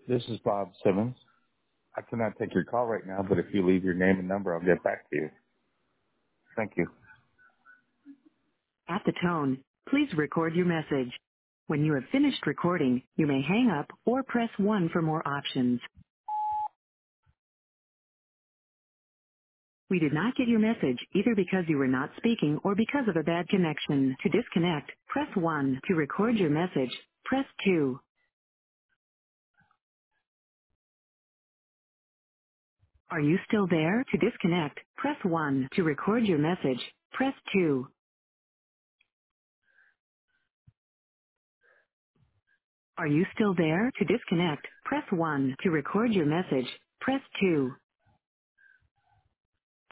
This is Bob Simmons. I cannot take your call right now, but if you leave your name and number, I'll get back to you. Thank you. At the tone, please record your message. When you have finished recording, you may hang up or press 1 for more options. We did not get your message either because you were not speaking or because of a bad connection. To disconnect, press 1. To record your message, press 2. Are you still there? To disconnect, press 1. To record your message, press 2. Are you still there? To disconnect, press 1. To record your message, press 2.